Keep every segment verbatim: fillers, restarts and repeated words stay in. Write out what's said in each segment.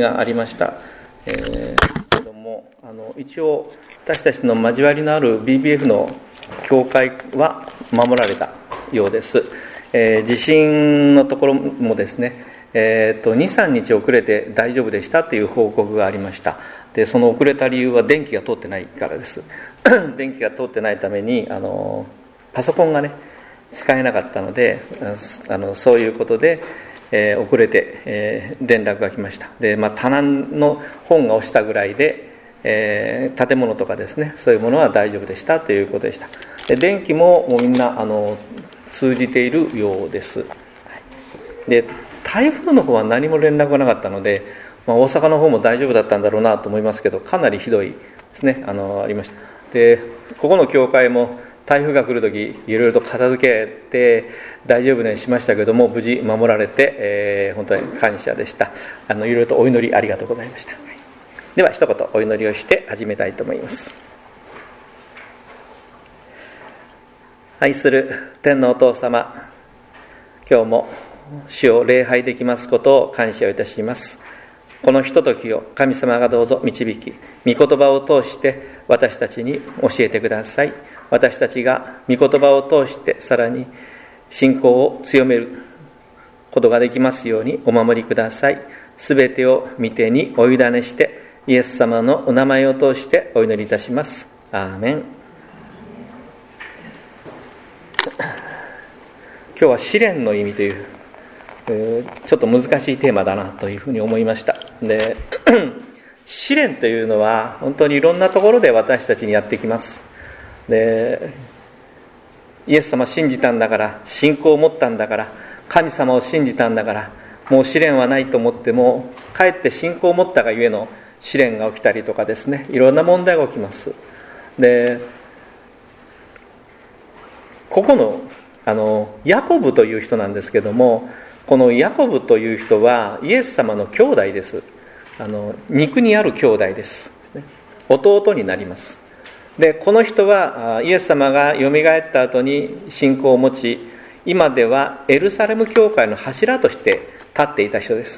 がありました。えー、けどもあの一応私たちの交わりのある ビービーエフ の教会は守られたようです。えー、地震のところもですね、えー、とにさんにち遅れて大丈夫でしたという報告がありました。でその遅れた理由は電気が通ってないからです。電気が通ってないためにあのパソコンがね使えなかったので、あのそういうことで、えー、遅れて、えー、連絡が来ました。で、まあ、棚の本が落ちたぐらいで、えー、建物とかですね、そういうものは大丈夫でしたということでした。で電気ももうみんなあの通じているようです。で台風の方は何も連絡がなかったので、まあ、大阪の方も大丈夫だったんだろうなと思いますけど、かなりひどいですね、あのありました。でここの教会も台風が来るときいろいろと片付けて大丈夫にしましたけども、無事守られて、えー、本当に感謝でした。あのいろいろとお祈りありがとうございました。では一言お祈りをして始めたいと思います。愛する天のお父様、今日も主を礼拝できますことを感謝いたします。このひとときを神様がどうぞ導き、御言葉を通して私たちに教えてください。私たちが御言葉を通してさらに信仰を強めることができますようにお守りください。すべてを御手にお委ねしてイエス様のお名前を通してお祈りいたします。アーメン。今日は試練の意味という、えー、ちょっと難しいテーマだなというふうに思いました。で試練というのは本当にいろんなところで私たちにやってきます。でイエス様信じたんだから、信仰を持ったんだから、神様を信じたんだから、もう試練はないと思っても、かえって信仰を持ったがゆえの試練が起きたりとかですね、いろんな問題が起きます。でここのあのヤコブという人なんですけども、このヤコブという人はイエス様の兄弟です。あの肉にある兄弟です。弟になります。でこの人はイエス様がよみがえった後に信仰を持ち、今ではエルサレム教会の柱として立っていた人です。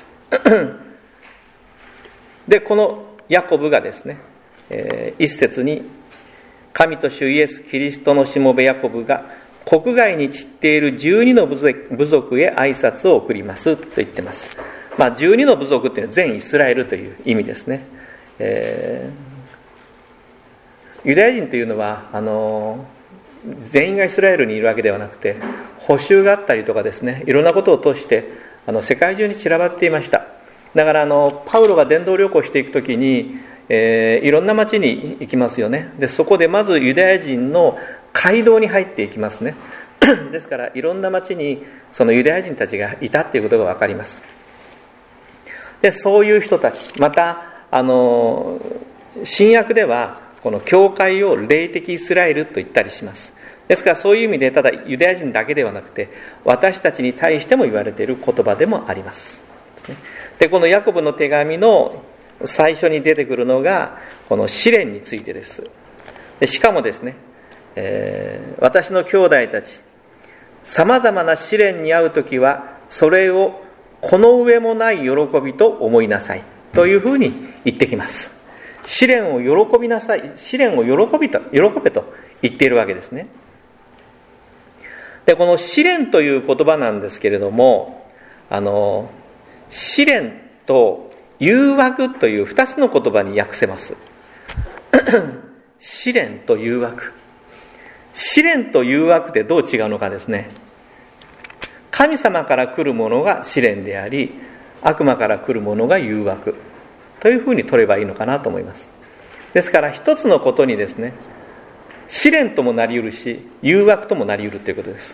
でこのヤコブがですね、えー、一節に神と主イエスキリストのしもべヤコブが国外に散っているじゅうにの部族へ挨拶を送りますと言ってます。まあ、じゅうにの部族っていうのは全イスラエルという意味ですね。えーユダヤ人というのはあの全員がイスラエルにいるわけではなくて、補修があったりとかですね、いろんなことを通してあの世界中に散らばっていました。だからあのパウロが伝道旅行していくときに、えー、いろんな町に行きますよね。でそこでまずユダヤ人の街道に入っていきますね。ですからいろんな町にそのユダヤ人たちがいたということが分かります。でそういう人たち、またあの新約ではこの教会を霊的イスラエルと言ったりします。ですからそういう意味でただユダヤ人だけではなくて私たちに対しても言われている言葉でもあります。でこのヤコブの手紙の最初に出てくるのがこの試練についてです。でしかもですね、えー、私の兄弟たち、さまざまな試練に遭うときはそれをこの上もない喜びと思いなさいというふうに言ってきます。試練を喜びなさい、試練を喜びと喜べと言っているわけですね。でこの試練という言葉なんですけれども、あの試練と誘惑という二つの言葉に訳せます。試練と誘惑、試練と誘惑ってどう違うのかですね。神様から来るものが試練であり、悪魔から来るものが誘惑というふうに取ればいいのかなと思います。ですから一つのことにですね、試練ともなりうるし誘惑ともなりうるということです。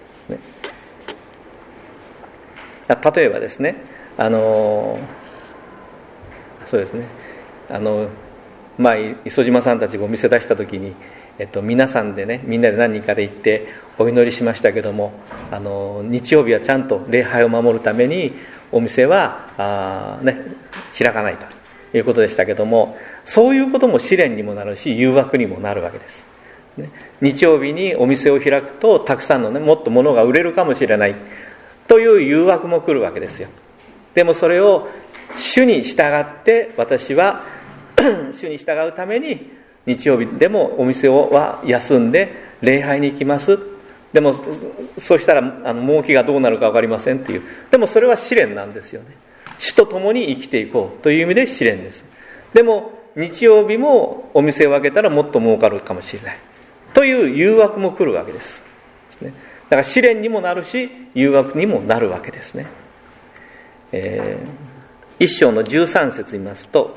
例えばですね、あのそうですね、あの前磯島さんたちがお店出した時に、えっと、皆さんでね、みんなで何人かで行ってお祈りしましたけども、あの日曜日はちゃんと礼拝を守るためにお店はあ、ね、開かないということでしたけども、そういうことも試練にもなるし誘惑にもなるわけです、ね、日曜日にお店を開くとたくさんのね、もっと物が売れるかもしれないという誘惑も来るわけですよ。 でもそれを主に従って私は主に従うために日曜日でもお店は休んで礼拝に行きます。でもそうしたらあの儲けがどうなるか分かりませんっていう、でもそれは試練なんですよね。主と共に生きていこうという意味で試練です。でも日曜日もお店を開けたらもっと儲かるかもしれないという誘惑も来るわけです。だから試練にもなるし誘惑にもなるわけですね。えー、一章のじゅうさん節見ますと、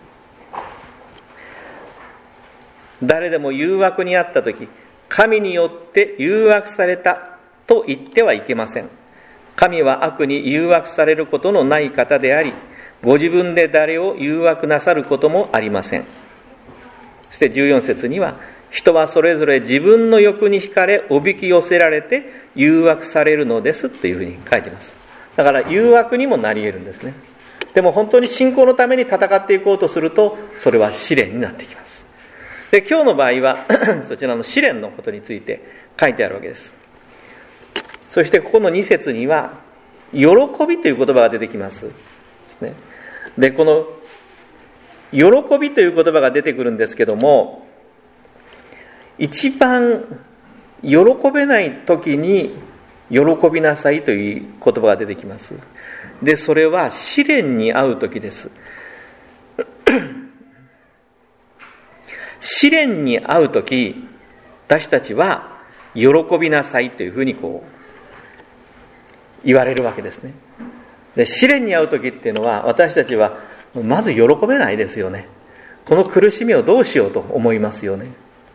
誰でも誘惑にあったとき、神によって誘惑されたと言ってはいけません。神は悪に誘惑されることのない方であり、ご自分で誰を誘惑なさることもありません。そしてじゅうよん節には、人はそれぞれ自分の欲に惹かれおびき寄せられて誘惑されるのですというふうに書いています。だから誘惑にもなり得るんですね。でも本当に信仰のために戦っていこうとすると、それは試練になってきます。で、今日の場合はそちらの試練のことについて書いてあるわけです。そしてここのに節には喜びという言葉が出てきますですね。で、この喜びという言葉が出てくるんですけども、一番喜べない時に喜びなさいという言葉が出てきます。で、それは試練に遭う時です。試練に遭う時、私たちは喜びなさいというふうにこう言われるわけですね。で、試練に遭う時っていうのは私たちはまず喜べないですよね。この苦しみをどうしようと思いますよね。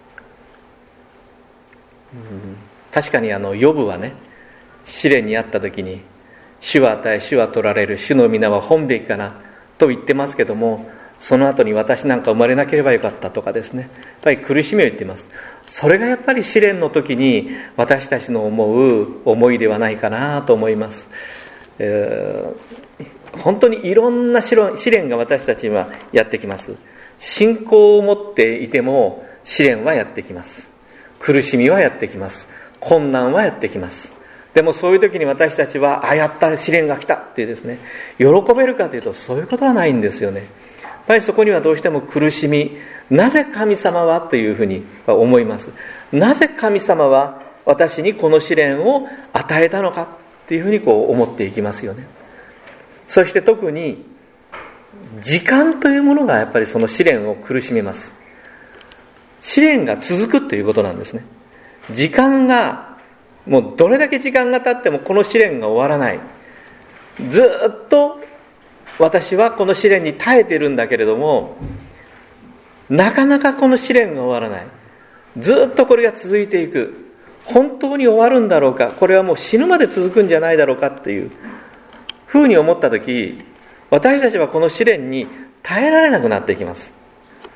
うん、確かにあのヨブはね、試練に遭った時に主は与え主は取られる、主の皆は本べきかなと言ってますけども、その後に私なんか生まれなければよかったとかですね、やっぱり苦しみを言っています。それがやっぱり試練の時に私たちの思う思いではないかなと思います。えー、本当にいろんな試練が私たちにはやってきます。信仰を持っていても試練はやってきます。苦しみはやってきます。困難はやってきます。でもそういう時に私たちは、あ、やった試練が来たってですね、喜べるかというとそういうことはないんですよね。やっぱりそこにはどうしても苦しみ、なぜ神様はというふうに思います。なぜ神様は私にこの試練を与えたのかというふうにこう思っていきますよね。そして特に時間というものがやっぱりその試練を苦しめます。試練が続くということなんですね。時間がもうどれだけ時間が経ってもこの試練が終わらない。ずっと私はこの試練に耐えているんだけれども、なかなかこの試練が終わらない。ずっとこれが続いていく。本当に終わるんだろうか、これはもう死ぬまで続くんじゃないだろうかっていうふうに思ったとき、私たちはこの試練に耐えられなくなっていきます。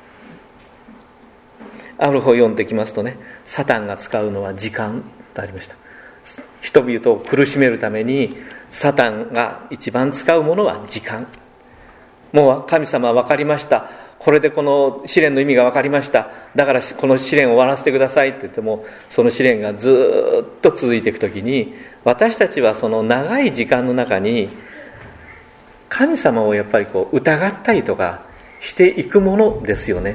ある方を読んできますとね、サタンが使うのは時間とありました。人々を苦しめるためにサタンが一番使うものは時間。もう神様は分かりました、これでこの試練の意味が分かりました、だからこの試練を終わらせてくださいって言っても、その試練がずっと続いていくときに、私たちはその長い時間の中に神様をやっぱりこう疑ったりとかしていくものですよね。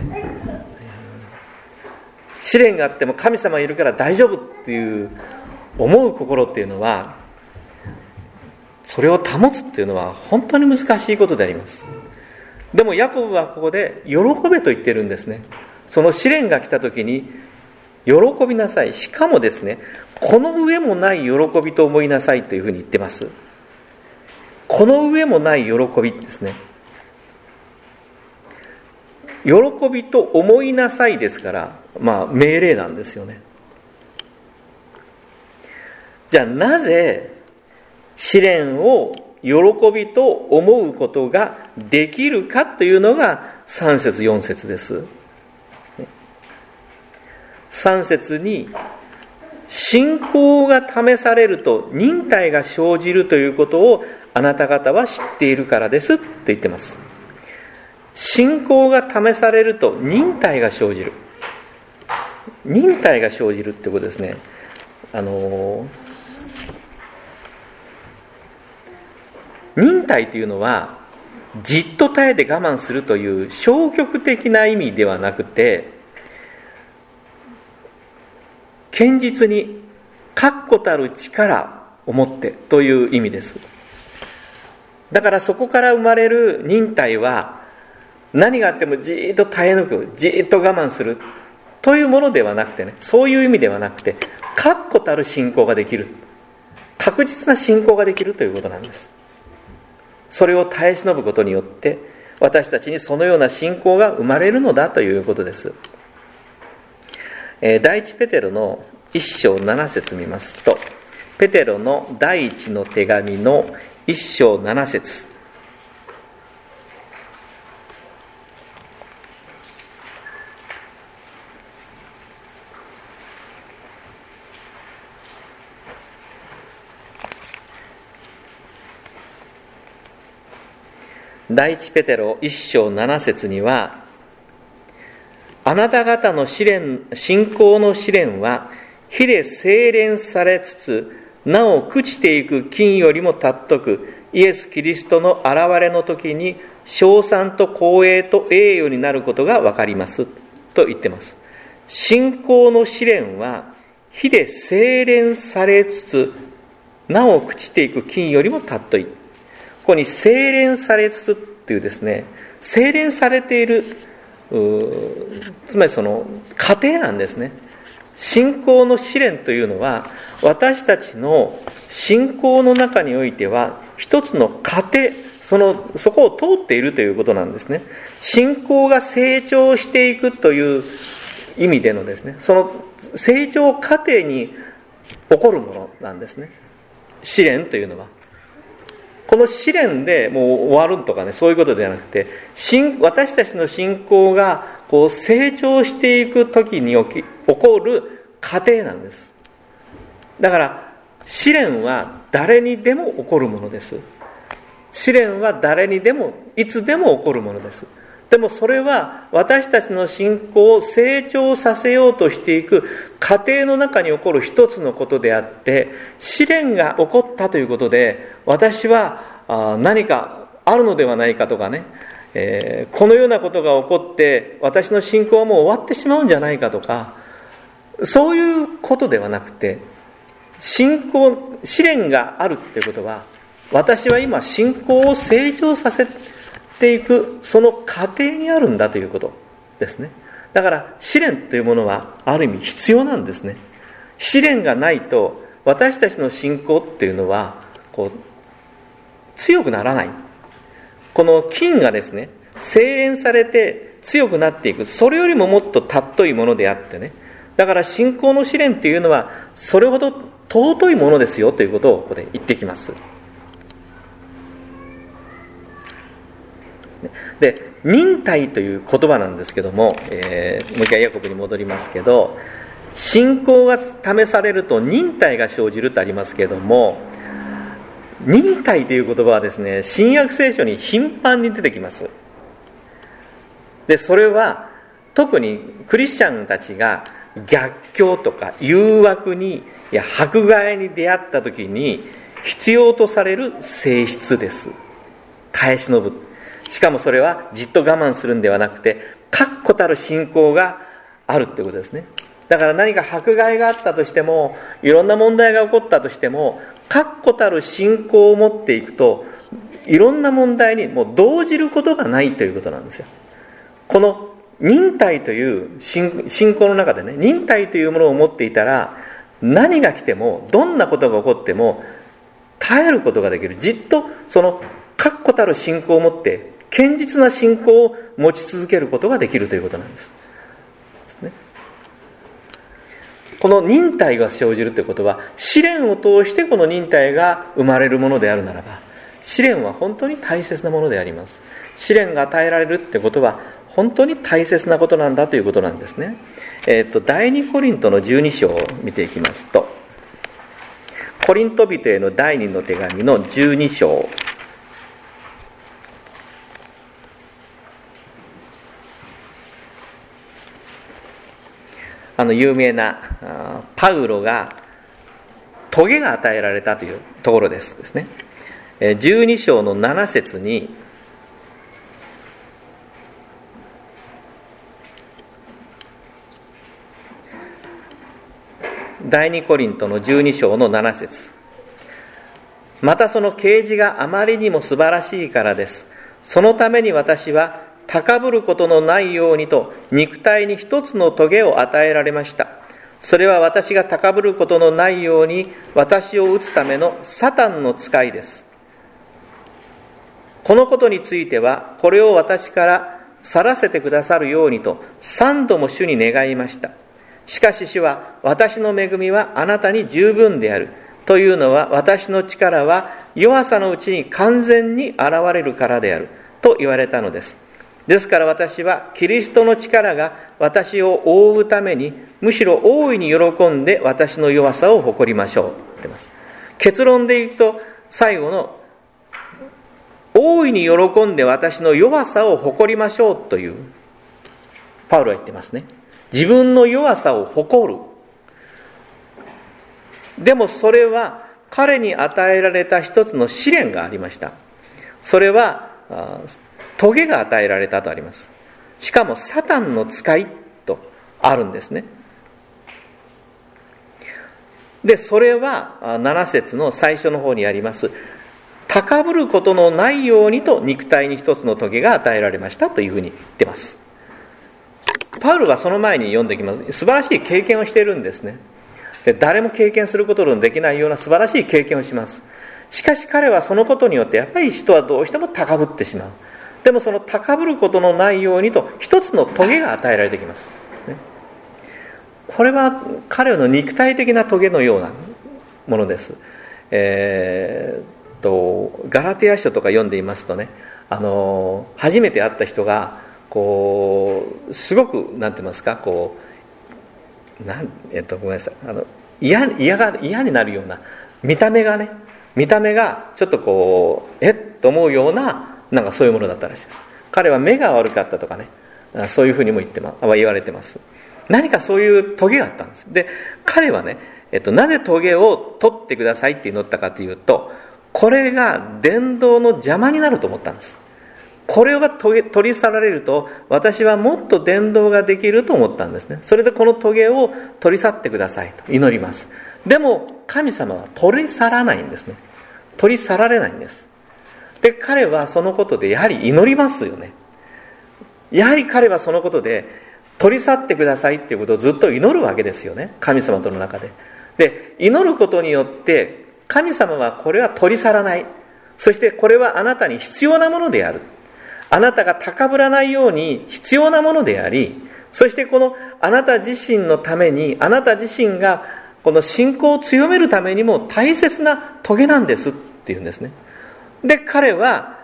試練があっても神様いるから大丈夫っていう思う心っていうのは、それを保つっていうのは本当に難しいことであります。でもヤコブはここで喜べと言ってるんですね。その試練が来た時に喜びなさい、しかもですね、この上もない喜びと思いなさいというふうに言ってます。この上もない喜びですね。喜びと思いなさいですから、まあ命令なんですよね。じゃあなぜ試練を喜びと思うことができるかというのがさん節よん節です。さん節に信仰が試されると忍耐が生じるということをあなた方は知っているからですと言ってます。信仰が試されると忍耐が生じる。忍耐が生じるってことですね。あの忍耐というのはじっと耐えて我慢するという消極的な意味ではなくて、堅実に確固たる力を持ってという意味です。だからそこから生まれる忍耐は、何があってもじーっと耐え抜く、じーっと我慢するというものではなくてね、そういう意味ではなくて、確固たる信仰ができる、確実な信仰ができるということなんです。それを耐え忍ぶことによって、私たちにそのような信仰が生まれるのだということです。えー、第一ペテロの一章七節見ますと、ペテロの第一の手紙の一章七節、第一ペテロ一章七節には、あなた方の試練、信仰の試練は火で精錬されつつ、なお朽ちていく金よりも尊く、イエス・キリストの現れの時に称賛と光栄と栄誉になることが分かりますと言ってます。信仰の試練は火で精錬されつつ、なお朽ちていく金よりも尊い。ここに精錬されつつっていうですね、精錬されている、つまりその過程なんですね。信仰の試練というのは、私たちの信仰の中においては一つの過程、そのそこを通っているということなんですね。信仰が成長していくという意味でのですね、その成長過程に起こるものなんですね、試練というのは。この試練でもう終わるとかね、そういうことではなくて、私たちの信仰がこう成長していく時に起き起こる過程なんです。だから試練は誰にでも起こるものです。試練は誰にでもいつでも起こるものです。でもそれは私たちの信仰を成長させようとしていく過程の中に起こる一つのことであって、試練が起こったということで私は何かあるのではないかとかね、えー、このようなことが起こって私の信仰はもう終わってしまうんじゃないかとか、そういうことではなくて、信仰、試練があるということは、私は今信仰を成長させていくその過程にあるんだということですね。だから試練というものはある意味必要なんですね。試練がないと私たちの信仰っていうのはこう強くならない。この金がですね、精錬されて強くなっていく、それよりももっと尊いものであってね、だから信仰の試練というのはそれほど尊いものですよということをここで言ってきます。で、忍耐という言葉なんですけども、えー、もう一回ヤコブに戻りますけど、信仰が試されると忍耐が生じるとありますけども、忍耐という言葉はですね、新約聖書に頻繁に出てきます。で、それは特にクリスチャンたちが逆境とか誘惑に、いや迫害に出会った時に必要とされる性質です。耐え忍ぶ。しかもそれはじっと我慢するんではなくて、確固たる信仰があるということですね。だから何か迫害があったとしても、いろんな問題が起こったとしても、確固たる信仰を持っていくと、いろんな問題にもう動じることがないということなんですよ。この忍耐という信仰の中でね、忍耐というものを持っていたら、何が来てもどんなことが起こっても耐えることができる。じっとその確固たる信仰を持って、堅実な信仰を持ち続けることができるということなんです。ですね。この忍耐が生じるということは、試練を通してこの忍耐が生まれるものであるならば、試練は本当に大切なものであります。試練が与えられるってことは本当に大切なことなんだということなんですね。えー、と第二コリントのじゅうに章を見ていきますと、コリント人への第二の手紙のじゅうに章、あの有名なパウロがトゲが与えられたというところですですね。 じゅうに章のなな節に、第二コリントのじゅうに章のなな節、またその啓示があまりにも素晴らしいからです。そのために私は高ぶることのないようにと肉体に一つの棘を与えられました。それは私が高ぶることのないように私を打つためのサタンの使いです。このことについてはこれを私から去らせてくださるようにと三度も主に願いました。しかし主は、私の恵みはあなたに十分であるというのは、私の力は弱さのうちに完全に現れるからであると言われたのです。ですから私はキリストの力が私を覆うために、むしろ大いに喜んで私の弱さを誇りましょうと言っています。結論で言うと、最後の大いに喜んで私の弱さを誇りましょうというパウロは言ってますね。自分の弱さを誇る。でもそれは彼に与えられた一つの試練がありました。それは棘が与えられたとあります。しかもサタンの使いとあるんですね。でそれはなな節の最初の方にあります、高ぶることのないようにと肉体に一つの棘が与えられましたというふうに言ってます。パウロがその前に読んできます。素晴らしい経験をしているんですね。で誰も経験することのできないような素晴らしい経験をします。しかし彼はそのことによってやっぱり人はどうしても高ぶってしまう。でもその高ぶることのないようにと一つの棘が与えられてきます、ね、これは彼の肉体的な棘のようなものです。えー、っとガラテヤ書とか読んでいますとね、あの初めて会った人がこうすごくなんて言いますか、こうなん、えっと、ごめんなさい、あの 嫌, 嫌が嫌になるような見た目がね見た目がちょっとこうえっと思うようななんかそういうものだったらしいです。彼は目が悪かったとかね、そういうふうにも言ってま言われてます。何かそういう棘があったんです。で彼はね、えっと、なぜ棘を取ってくださいって祈ったかというと、これが伝道の邪魔になると思ったんです。これが取り去られると私はもっと伝道ができると思ったんですね。それでこの棘を取り去ってくださいと祈ります。でも神様は取り去らないんですね。取り去られないんです。で彼はそのことでやはり祈りますよね。やはり彼はそのことで取り去ってくださいっていうことをずっと祈るわけですよね、神様との中で。で祈ることによって神様はこれは取り去らない、そしてこれはあなたに必要なものである、あなたが高ぶらないように必要なものであり、そしてこのあなた自身のために、あなた自身がこの信仰を強めるためにも大切な棘なんですっていうんですね。で彼は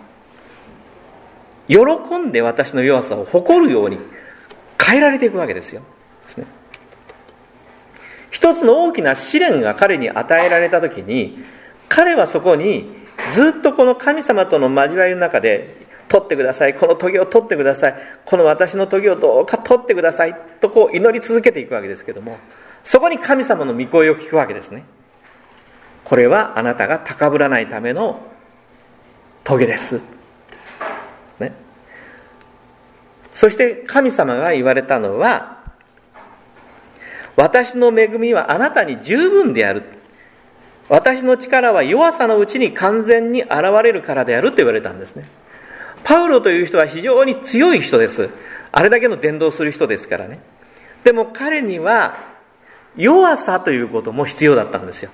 喜んで私の弱さを誇るように変えられていくわけですよ。ですね。一つの大きな試練が彼に与えられたときに、彼はそこにずっとこの神様との交わりの中で、取ってください、この棘を取ってください、この私の棘をどうか取ってくださいとこう祈り続けていくわけですけども、そこに神様の御声を聞くわけですね。これはあなたが高ぶらないための棘です、ね、そして神様が言われたのは、私の恵みはあなたに十分である、私の力は弱さのうちに完全に現れるからであると言われたんですね。パウロという人は非常に強い人です。あれだけの伝道する人ですからね。でも彼には弱さということも必要だったんですよ。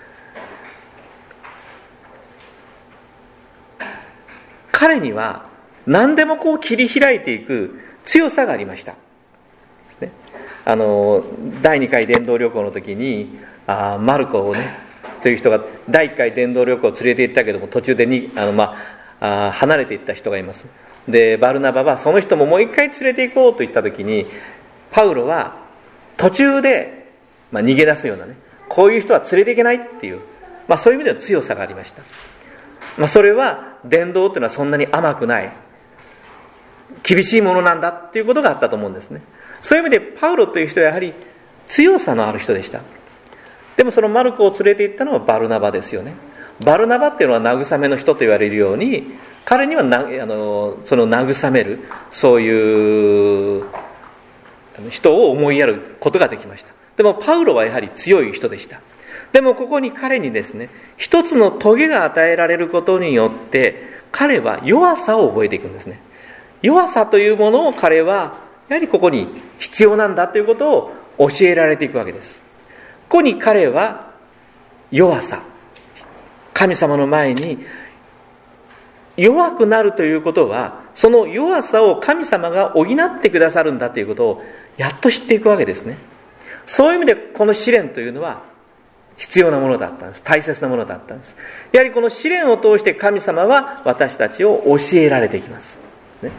彼には何でもこう切り開いていく強さがありました。ね、あのだいにかい伝道旅行の時にあマルコをねという人がだいいっかい伝道旅行を連れて行ったけども、途中でにあの、まあ、あ離れていった人がいます。でバルナバはその人ももう一回連れて行こうと言った時に、パウロは途中で、まあ、逃げ出すようなね、こういう人は連れていけないっていう、まあ、そういう意味では強さがありました。まあ、それは伝道というのはそんなに甘くない、厳しいものなんだっていうことがあったと思うんですね。そういう意味でパウロという人はやはり強さのある人でした。でもそのマルコを連れて行ったのはバルナバですよね。 バルナバっていうのは慰めの人と言われるように、彼にはなあのその慰めるそういう人を思いやることができました。でもパウロはやはり強い人でした。でもここに彼にですね、一つの棘が与えられることによって彼は弱さを覚えていくんですね。弱さというものを彼はやはりここに必要なんだということを教えられていくわけです。ここに彼は弱さ、神様の前に弱くなるということは、その弱さを神様が補ってくださるんだということをやっと知っていくわけですね。そういう意味でこの試練というのは必要なものだったんです。大切なものだったんです。やはりこの試練を通して神様は私たちを教えられていきます、ね、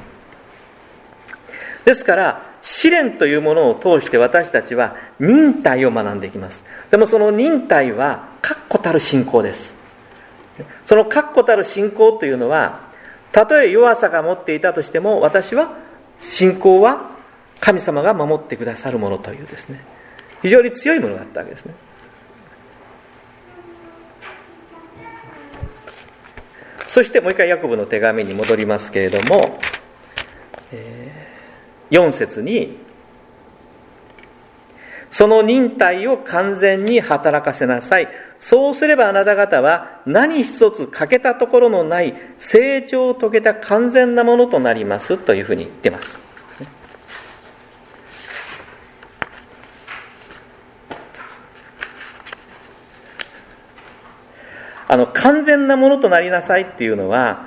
ですから試練というものを通して私たちは忍耐を学んでいきます。でもその忍耐は確固たる信仰です。その確固たる信仰というのは、たとえ弱さが持っていたとしても、私は信仰は神様が守ってくださるものというですね、非常に強いものがあったわけですね。そしてもう一回ヤコブの手紙に戻りますけれども、えー、よん節に、その忍耐を完全に働かせなさい。そうすればあなた方は何一つ欠けたところのない成長を遂げた完全なものとなりますというふうに言っています。あの完全なものとなりなさいっていうのは、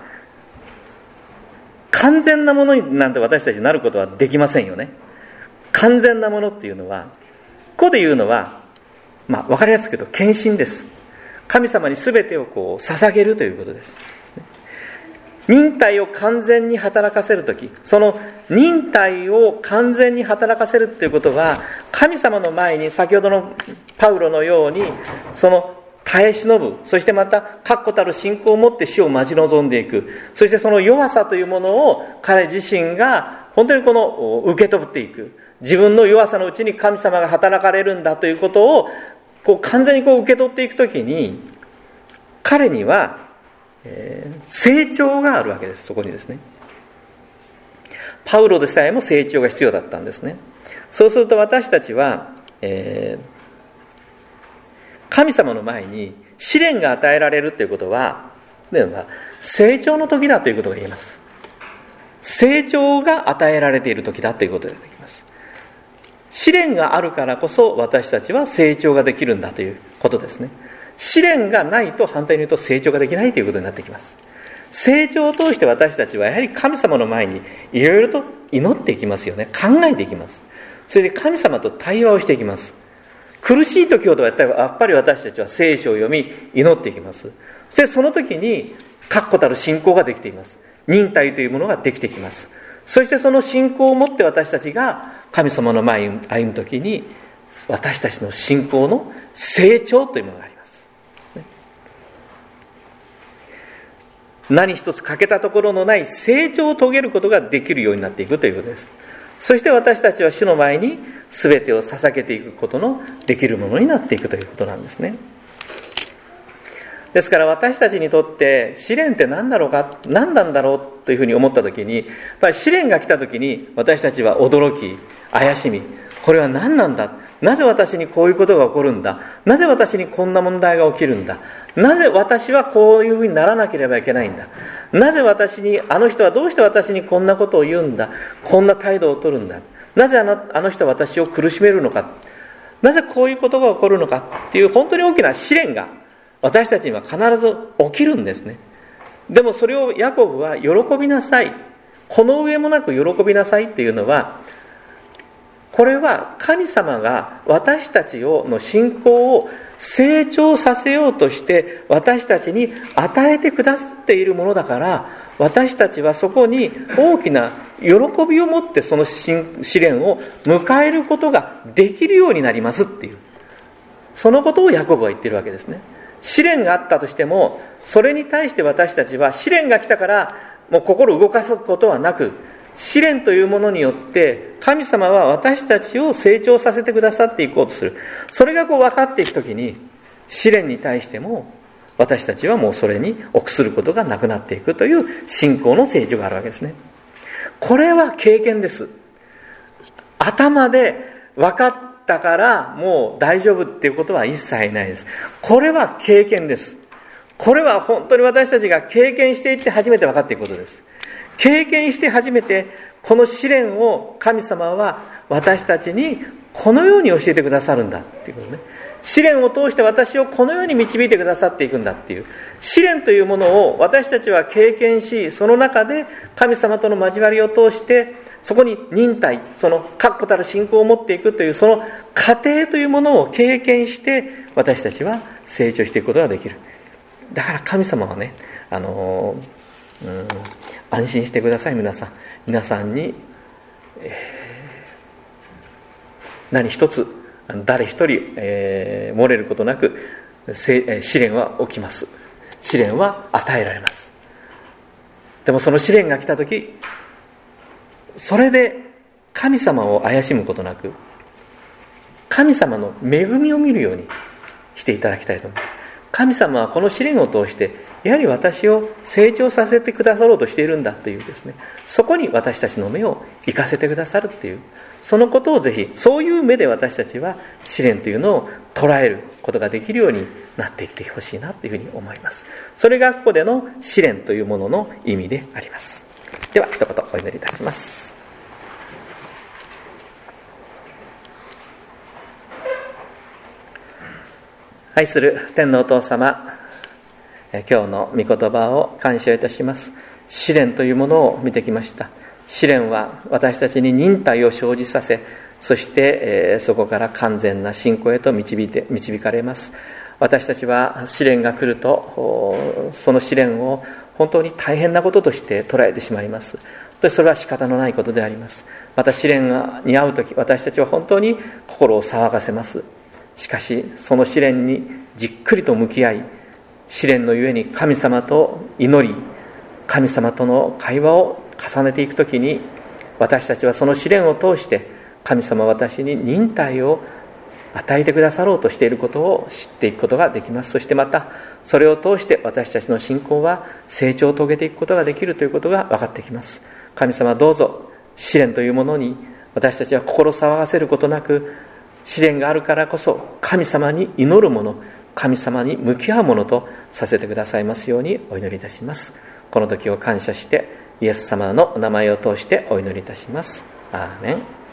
完全なものになんて私たちになることはできませんよね。完全なものっていうのは、ここで言うのは、まあ分かりやすく言うと献身です。神様に全てをこう捧げるということです。忍耐を完全に働かせるとき、その忍耐を完全に働かせるということは、神様の前に先ほどのパウロのようにその耐え忍ぶ、そしてまた確固たる信仰を持って死を待ち望んでいく、そしてその弱さというものを彼自身が本当にこの受け取っていく、自分の弱さのうちに神様が働かれるんだということをこう完全にこう受け取っていくときに、彼には、えー、成長があるわけです。そこにですね、パウロでさえも成長が必要だったんですね。そうすると私たちは、えー神様の前に試練が与えられるということは、成長の時だということが言えます。成長が与えられている時だということができます。試練があるからこそ私たちは成長ができるんだということですね。試練がないと反対に言うと成長ができないということになってきます。成長を通して私たちはやはり神様の前にいろいろと祈っていきますよね。考えていきます。それで神様と対話をしていきます。苦しい時ほどやっぱり私たちは聖書を読み祈っていきます。そしてその時に確固たる信仰ができています。忍耐というものができてきます。そしてその信仰を持って私たちが神様の前に歩む時に、私たちの信仰の成長というものがあります。何一つ欠けたところのない成長を遂げることができるようになっていくということです。そして私たちは主の前に全てを捧げていくことのできるものになっていくということなんですね。ですから私たちにとって試練って何だろうか、何なんだろうというふうに思った時に、やっぱり試練が来た時に私たちは驚き、怪しみ、これは何なんだ、なぜ私にこういうことが起こるんだ、なぜ私にこんな問題が起きるんだ、なぜ私はこういうふうにならなければいけないんだ、なぜ私に、あの人はどうして私にこんなことを言うんだ、こんな態度を取るんだ、なぜあの、あの人は私を苦しめるのか、なぜこういうことが起こるのかっていう本当に大きな試練が私たちには必ず起きるんですね。でもそれをヤコブは喜びなさい、この上もなく喜びなさいっていうのは、これは神様が私たちをの信仰を成長させようとして私たちに与えてくださっているものだから、私たちはそこに大きな喜びを持ってその試練を迎えることができるようになりますっていう、そのことをヤコブは言っているわけですね。試練があったとしても、それに対して私たちは試練が来たからもう心を動かすことはなく、試練というものによって神様は私たちを成長させてくださっていこうとする。それがこう分かっていくときに、試練に対しても私たちはもうそれに臆することがなくなっていくという信仰の成長があるわけですね。これは経験です。頭で分かったからもう大丈夫っていうことは一切ないです。これは経験です。これは本当に私たちが経験していって初めて分かっていくことです。経験して初めてこの試練を神様は私たちにこのように教えてくださるんだっていうことね。試練を通して私をこのように導いてくださっていくんだっていう、試練というものを私たちは経験し、その中で神様との交わりを通してそこに忍耐、その確固たる信仰を持っていくというその過程というものを経験して私たちは成長していくことができる。だから神様はね、あのー、うん安心してください。皆さん皆さんに、えー、何一つ誰一人、えー、漏れることなく試練は起きます。試練は与えられます。でもその試練が来たとき、それで神様を怪しむことなく神様の恵みを見るようにしていただきたいと思います。神様はこの試練を通してやはり私を成長させてくださろうとしているんだというですね、そこに私たちの目を行かせてくださるっていう、そのことをぜひそういう目で私たちは試練というのを捉えることができるようになっていってほしいなというふうに思います。それがここでの試練というものの意味であります。では一言お祈りいたします。愛する天のお父様、今日の御言葉を感謝いたします。試練というものを見てきました。試練は私たちに忍耐を生じさせ、そして、えー、そこから完全な信仰へと導いて導かれます。私たちは試練が来るとその試練を本当に大変なこととして捉えてしまいます。それは仕方のないことであります。また試練に遭うとき、私たちは本当に心を騒がせます。しかしその試練にじっくりと向き合い、試練のゆえに神様と祈り、神様との会話を重ねていくときに、私たちはその試練を通して神様は私に忍耐を与えてくださろうとしていることを知っていくことができます。そしてまたそれを通して私たちの信仰は成長を遂げていくことができるということが分かってきます。神様、どうぞ試練というものに私たちは心騒がせることなく、試練があるからこそ神様に祈るもの、神様に向き合うものとさせてくださいますようにお祈りいたします。この時を感謝してイエス様のお名前を通してお祈りいたします。アーメン。